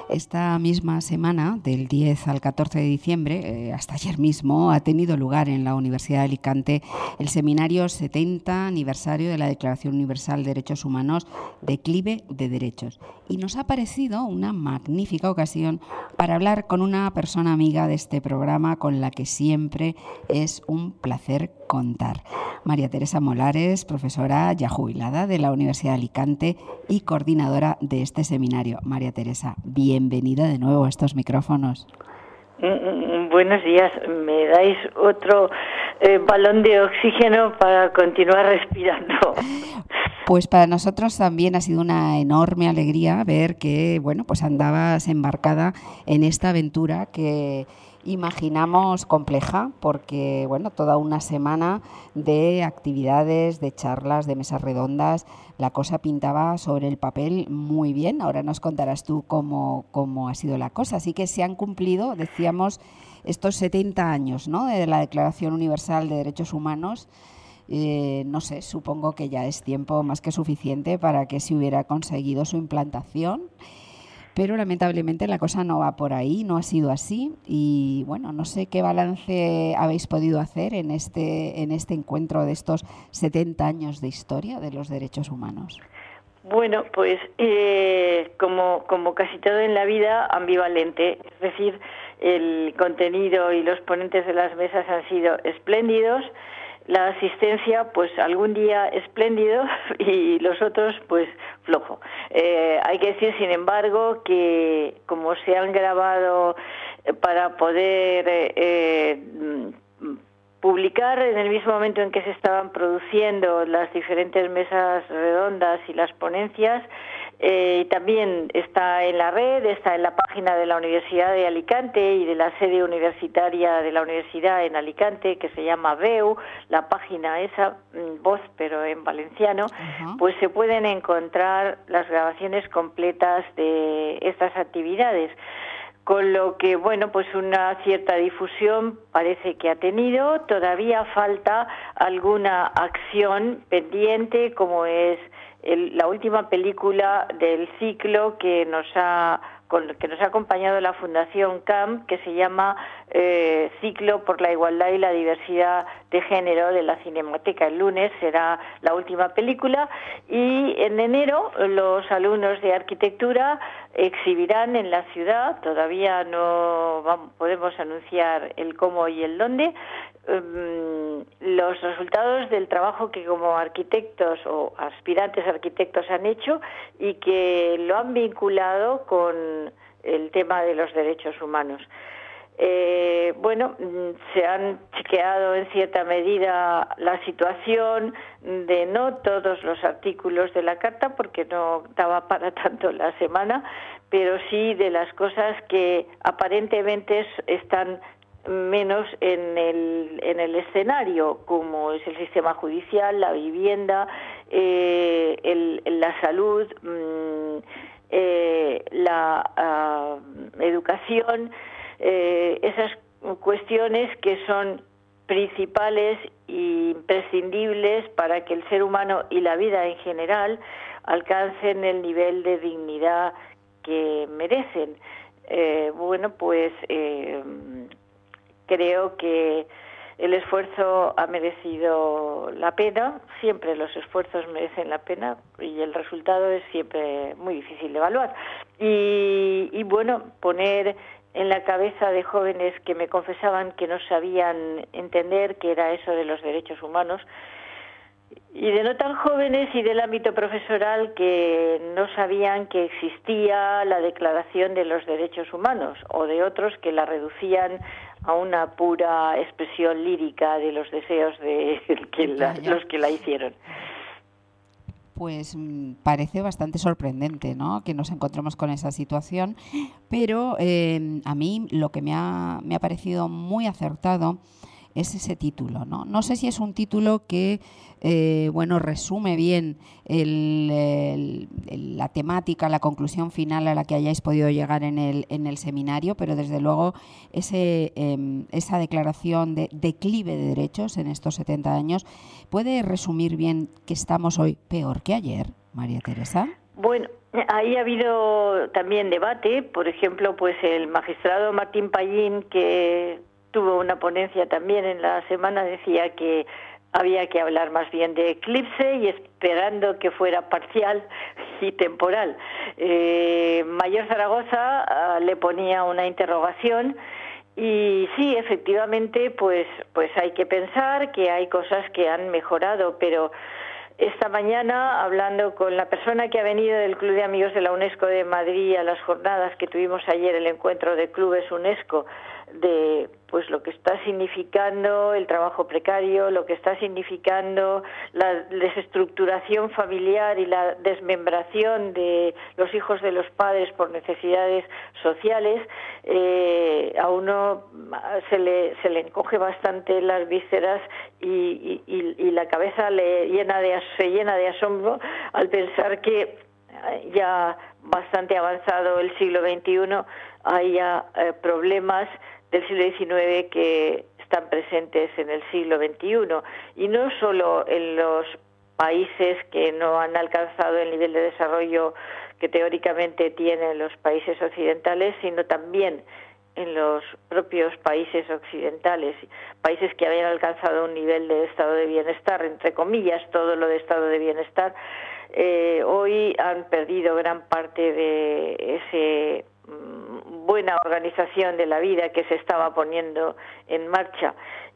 Esta misma semana, del 10 al 14 de diciembre, hasta ayer mismo, ha tenido lugar en la Universidad de Alicante el seminario 70 aniversario de la Declaración Universal de Derechos Humanos, Declive de Derechos. Y nos ha parecido una magnífica ocasión para hablar con una persona amiga de este programa con la que siempre es un placer contar. María Teresa Molares, profesora ya jubilada de la Universidad de Alicante y coordinadora de este seminario. María Teresa, bienvenida de nuevo a estos micrófonos. Buenos días. ¿Me dais otro balón de oxígeno para continuar respirando? Pues para nosotros también ha sido una enorme alegría ver que, bueno, pues andabas embarcada en esta aventura que imaginamos compleja, porque, bueno, toda una semana de actividades, de charlas, de mesas redondas, la cosa pintaba sobre el papel muy bien. Ahora nos contarás tú cómo ha sido la cosa. Así que se han cumplido, decíamos, estos 70 años, ¿no?, de la Declaración Universal de Derechos Humanos. No sé, supongo que ya es tiempo más que suficiente para que se hubiera conseguido su implantación, pero lamentablemente la cosa no va por ahí, no ha sido así. Y bueno, no sé qué balance habéis podido hacer en este encuentro de estos 70 años de historia de los derechos humanos. Bueno, pues como casi todo en la vida, ambivalente. Es decir, el contenido y los ponentes de las mesas han sido espléndidos. La asistencia, pues algún día espléndido y los otros, pues flojo. Hay que decir, sin embargo, que como se han grabado para poder publicar en el mismo momento en que se estaban produciendo las diferentes mesas redondas y las ponencias, también está en la red, está en la página de la Universidad de Alicante y de la sede universitaria de la Universidad en Alicante, que se llama VEU, la página esa, voz pero en valenciano. Pues se pueden encontrar las grabaciones completas de estas actividades. Con lo que, bueno, pues una cierta difusión parece que ha tenido. Todavía falta alguna acción pendiente, como es la última película del ciclo que nos ha acompañado la Fundación CAM, que se llama Ciclo por la Igualdad y la Diversidad de Género, de la Cinemateca. El lunes será la última película y en enero los alumnos de arquitectura exhibirán en la ciudad, todavía no podemos anunciar el cómo y el dónde, los resultados del trabajo que como arquitectos o aspirantes arquitectos han hecho y que lo han vinculado con el tema de los derechos humanos. Bueno, se han chequeado en cierta medida la situación de no todos los artículos de la Carta, porque no daba para tanto la semana, pero sí de las cosas que aparentemente están menos en el escenario, como es el sistema judicial, la vivienda, la salud, la educación, esas cuestiones que son principales e imprescindibles para que el ser humano y la vida en general alcancen el nivel de dignidad que merecen. Bueno, pues creo que el esfuerzo ha merecido la pena. Siempre los esfuerzos merecen la pena y el resultado es siempre muy difícil de evaluar. Y bueno, poner en la cabeza de jóvenes que me confesaban que no sabían entender qué era eso de los derechos humanos, y de no tan jóvenes y del ámbito profesoral que no sabían que existía la Declaración de los Derechos Humanos, o de otros que la reducían a una pura expresión lírica de los deseos de los que la hicieron. Pues parece bastante sorprendente, ¿no?, que nos encontremos con esa situación, pero a mí lo que me ha parecido muy acertado es ese título, ¿no? No sé si es un título que resume bien la temática, la conclusión final a la que hayáis podido llegar en el seminario, pero desde luego esa declaración de declive de derechos en estos 70 años, ¿puede resumir bien que estamos hoy peor que ayer, María Teresa? Bueno, ahí ha habido también debate. Por ejemplo, pues el magistrado Martín Pallín, que tuvo una ponencia también en la semana, decía que había que hablar más bien de eclipse y esperando que fuera parcial y temporal. Mayor Zaragoza le ponía una interrogación. Y sí, efectivamente, pues hay que pensar que hay cosas que han mejorado, pero esta mañana, hablando con la persona que ha venido del Club de Amigos de la UNESCO de Madrid a las jornadas que tuvimos ayer, el encuentro de clubes UNESCO, de pues lo que está significando el trabajo precario, lo que está significando la desestructuración familiar y la desmembración de los hijos de los padres por necesidades sociales, a uno se le encoge bastante las vísceras y la cabeza se llena de asombro al pensar que ya bastante avanzado el siglo XXI haya problemas del siglo XIX que están presentes en el siglo XXI, y no solo en los países que no han alcanzado el nivel de desarrollo que teóricamente tienen los países occidentales, sino también en los propios países occidentales, países que habían alcanzado un nivel de estado de bienestar, entre comillas, todo lo de estado de bienestar, hoy han perdido gran parte de ese buena organización de la vida que se estaba poniendo en marcha.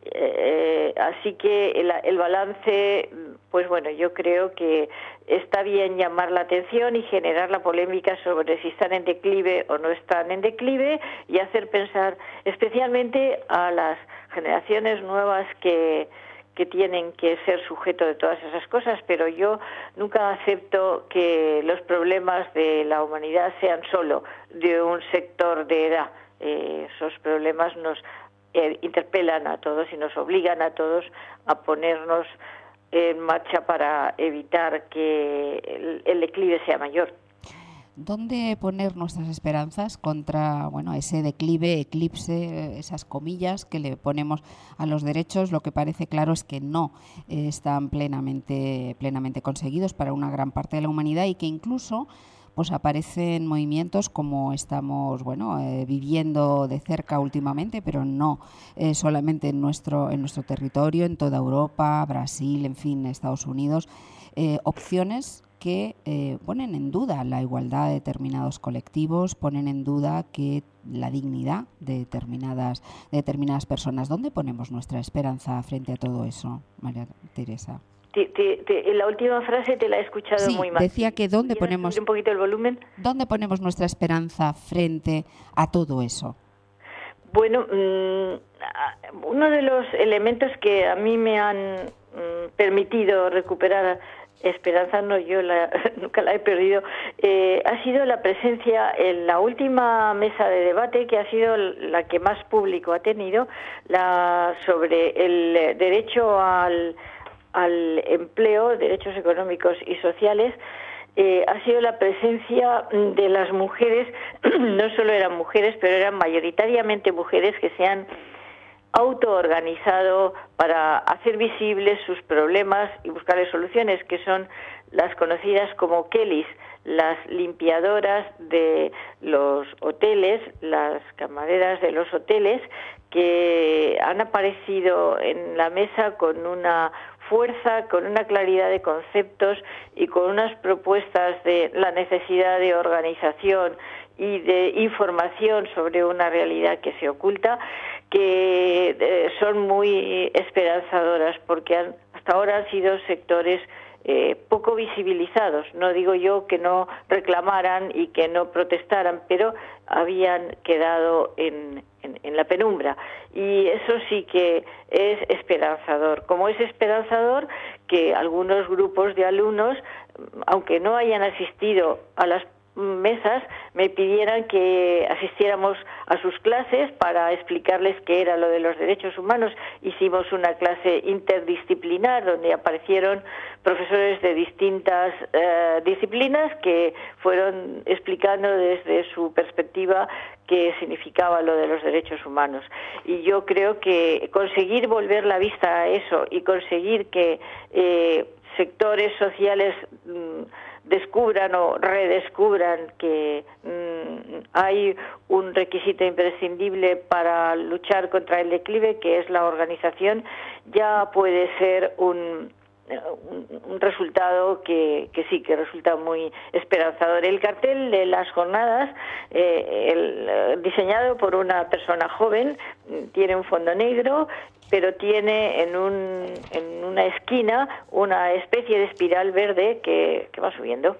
Así que el balance, pues bueno, yo creo que está bien llamar la atención y generar la polémica sobre si están en declive o no están en declive, y hacer pensar especialmente a las generaciones nuevas que tienen que ser sujeto de todas esas cosas, pero yo nunca acepto que los problemas de la humanidad sean solo de un sector de edad. Esos problemas nos interpelan a todos y nos obligan a todos a ponernos en marcha para evitar que el declive sea mayor. ¿Dónde poner nuestras esperanzas contra, bueno, ese declive, eclipse, esas comillas que le ponemos a los derechos? Lo que parece claro es que no están plenamente conseguidos para una gran parte de la humanidad, y que incluso pues aparecen movimientos como estamos viviendo de cerca últimamente, pero no solamente en nuestro territorio, en toda Europa, Brasil, en fin, Estados Unidos, opciones que ponen en duda la igualdad de determinados colectivos, ponen en duda que la dignidad de determinadas personas. ¿Dónde ponemos nuestra esperanza frente a todo eso, María Teresa? La última frase te la he escuchado muy mal. Decía que ¿dónde ponemos un poquito el volumen? ¿Dónde ponemos nuestra esperanza frente a todo eso? Bueno, uno de los elementos que a mí me han permitido recuperar esperanza, no, yo nunca la he perdido, ha sido la presencia en la última mesa de debate, que ha sido la que más público ha tenido, sobre el derecho al empleo, derechos económicos y sociales. Ha sido la presencia de las mujeres. No solo eran mujeres, pero eran mayoritariamente mujeres que se han autoorganizado para hacer visibles sus problemas y buscarles soluciones, que son las conocidas como Kellys, las limpiadoras de los hoteles, las camareras de los hoteles, que han aparecido en la mesa con una fuerza, con una claridad de conceptos y con unas propuestas de la necesidad de organización y de información sobre una realidad que se oculta, que son muy esperanzadoras, porque hasta ahora han sido sectores poco visibilizados. No digo yo que no reclamaran y que no protestaran, pero habían quedado en la penumbra, y eso sí que es esperanzador. Como es esperanzador que algunos grupos de alumnos, aunque no hayan asistido a las mesas, me pidieran que asistiéramos a sus clases para explicarles qué era lo de los derechos humanos. Hicimos una clase interdisciplinar donde aparecieron profesores de distintas disciplinas que fueron explicando desde su perspectiva qué significaba lo de los derechos humanos. Y yo creo que conseguir volver la vista a eso y conseguir que sectores sociales descubran o redescubran que hay un requisito imprescindible para luchar contra el declive, que es la organización, ya puede ser un resultado que sí, que resulta muy esperanzador. El cartel de las jornadas, diseñado por una persona joven, tiene un fondo negro, pero tiene en una esquina una especie de espiral verde que va subiendo.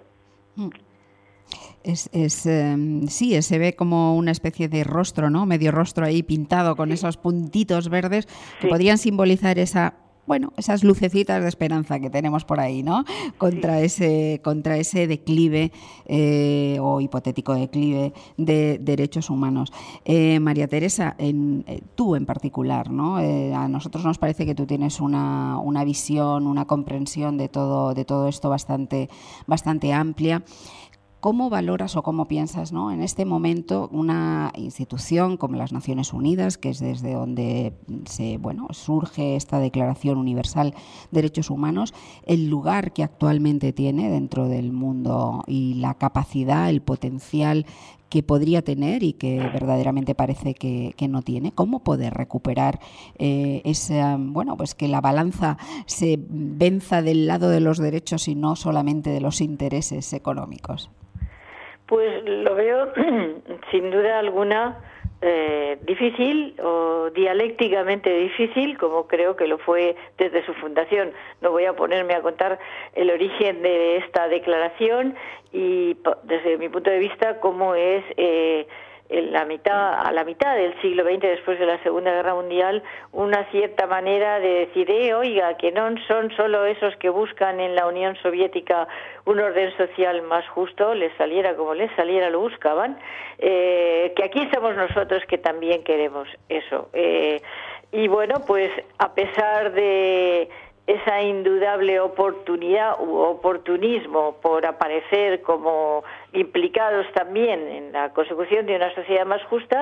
Sí, se ve como una especie de rostro, ¿no? Medio rostro ahí pintado con esos puntitos verdes que podrían simbolizar esas lucecitas de esperanza que tenemos por ahí, ¿no? Contra ese declive o hipotético declive de derechos humanos. María Teresa, tú en particular, ¿no? A nosotros nos parece que tú tienes una visión, una comprensión de todo esto bastante amplia. ¿Cómo valoras o cómo piensas, ¿no?, en este momento una institución como las Naciones Unidas, que es desde donde surge esta Declaración Universal de Derechos Humanos, el lugar que actualmente tiene dentro del mundo y la capacidad, el potencial que podría tener y que verdaderamente parece que no tiene? ¿Cómo poder recuperar que la balanza se venza del lado de los derechos y no solamente de los intereses económicos? Pues lo veo sin duda alguna difícil o dialécticamente difícil, como creo que lo fue desde su fundación. No voy a ponerme a contar el origen de esta declaración y desde mi punto de vista cómo es a la mitad del siglo XX, después de la Segunda Guerra Mundial, una cierta manera de decir, oiga, que no son solo esos que buscan en la Unión Soviética un orden social más justo, les saliera como les saliera, lo buscaban, que aquí estamos nosotros que también queremos eso. Y bueno, pues a pesar de esa indudable oportunidad u oportunismo por aparecer como implicados también en la consecución de una sociedad más justa,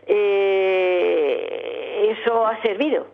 eso ha servido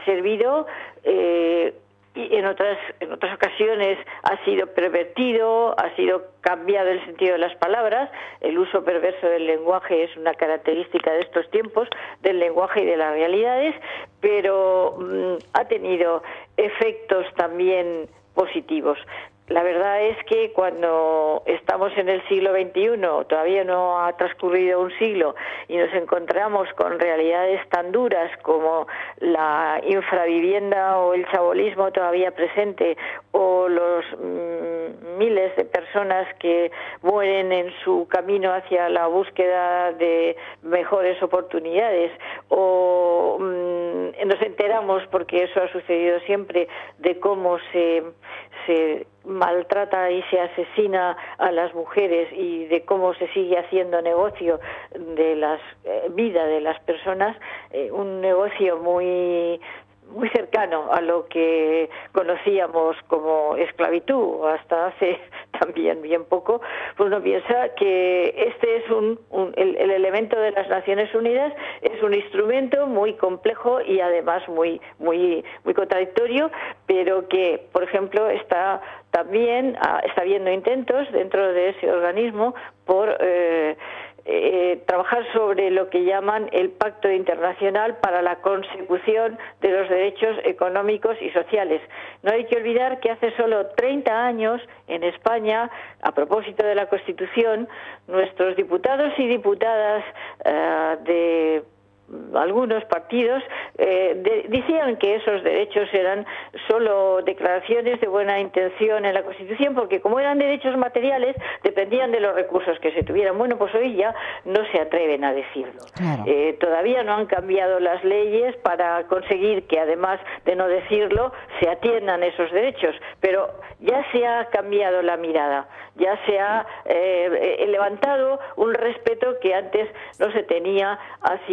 y en otras ocasiones ha sido pervertido, ha sido cambiado el sentido de las palabras. El uso perverso del lenguaje es una característica de estos tiempos, del lenguaje y de las realidades, pero ha tenido efectos también positivos. La verdad es que cuando estamos en el siglo XXI, todavía no ha transcurrido un siglo, y nos encontramos con realidades tan duras como la infravivienda o el chabolismo todavía presente, o los miles de personas que mueren en su camino hacia la búsqueda de mejores oportunidades, o nos enteramos, porque eso ha sucedido siempre, de cómo se maltrata y se asesina a las mujeres y de cómo se sigue haciendo negocio de las vida de las personas, un negocio muy cercano a lo que conocíamos como esclavitud hasta hace también bien poco. Pues uno piensa que este es el elemento de las Naciones Unidas, es un instrumento muy complejo y además muy contradictorio, pero que, por ejemplo, está habiendo intentos dentro de ese organismo por trabajar sobre lo que llaman el Pacto Internacional para la Consecución de los Derechos Económicos y Sociales. No hay que olvidar que hace solo 30 años en España, a propósito de la Constitución, nuestros diputados y diputadas de algunos partidos decían que esos derechos eran solo declaraciones de buena intención en la Constitución, porque como eran derechos materiales dependían de los recursos que se tuvieran. Bueno, pues hoy ya no se atreven a decirlo. Claro. Todavía no han cambiado las leyes para conseguir que, además de no decirlo, se atiendan esos derechos, pero ya se ha cambiado la mirada, ya se ha levantado un respeto que antes no se tenía hacia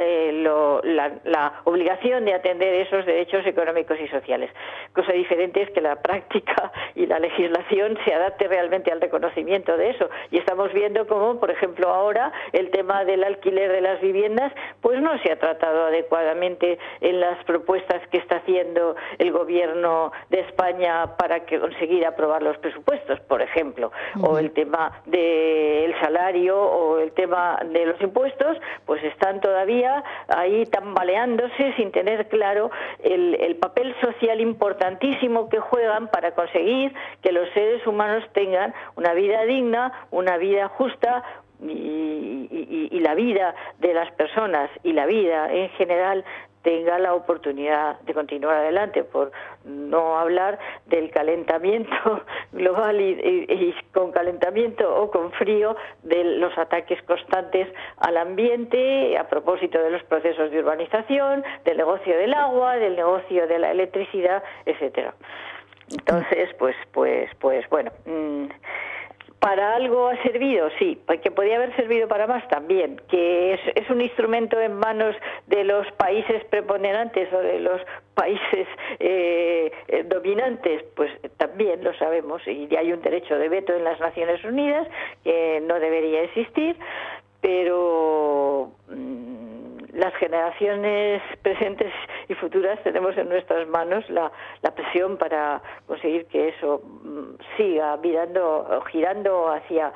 la obligación de atender esos derechos económicos y sociales. Cosa diferente es que la práctica y la legislación se adapte realmente al reconocimiento de eso. Y estamos viendo cómo, por ejemplo, ahora el tema del alquiler de las viviendas pues no se ha tratado adecuadamente en las propuestas que está haciendo el gobierno de España para conseguir aprobar los presupuestos, por ejemplo, o el tema del salario o el tema de los impuestos, pues están todavía ahí tambaleándose sin tener claro el papel social importantísimo que juegan para conseguir que los seres humanos tengan una vida digna, una vida justa, y la vida de las personas y la vida en general tenga la oportunidad de continuar adelante, por no hablar del calentamiento global y con calentamiento o con frío, de los ataques constantes al ambiente a propósito de los procesos de urbanización, del negocio del agua, del negocio de la electricidad, etcétera. Entonces, pues bueno, ¿para algo ha servido? Sí, que podía haber servido para más también, que es un instrumento en manos de los países preponderantes o de los países dominantes, pues también lo sabemos, y hay un derecho de veto en las Naciones Unidas que no debería existir, pero las generaciones presentes y futuras tenemos en nuestras manos la presión para conseguir que eso siga girando hacia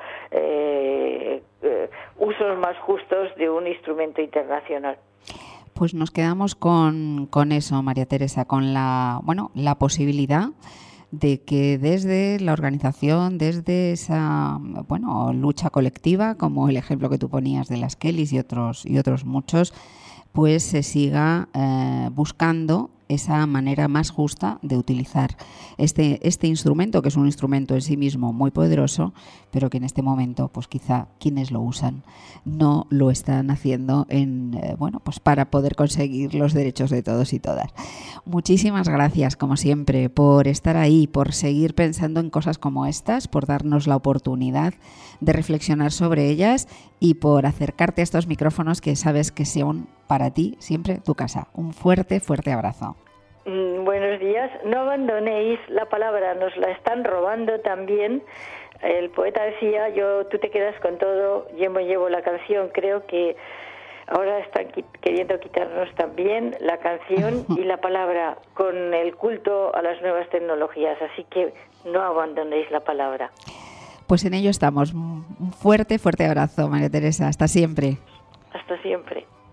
usos más justos de un instrumento internacional. Pues nos quedamos con eso, María Teresa, con la posibilidad de que desde la organización, desde esa lucha colectiva, como el ejemplo que tú ponías de las Kellys y otros muchos, pues se siga buscando esa manera más justa de utilizar este instrumento, que es un instrumento en sí mismo muy poderoso, pero que en este momento, pues quizá quienes lo usan no lo están haciendo pues para poder conseguir los derechos de todos y todas. Muchísimas gracias, como siempre, por estar ahí, por seguir pensando en cosas como estas, por darnos la oportunidad de reflexionar sobre ellas y por acercarte a estos micrófonos que sabes que son para ti siempre tu casa. Un fuerte, fuerte abrazo. Buenos días. No abandonéis la palabra, nos la están robando también. El poeta decía, tú te quedas con todo, yo me llevo la canción. Creo que ahora están queriendo quitarnos también la canción y la palabra con el culto a las nuevas tecnologías. Así que no abandonéis la palabra. Pues en ello estamos. Un fuerte, fuerte abrazo, María Teresa. Hasta siempre. Hasta siempre.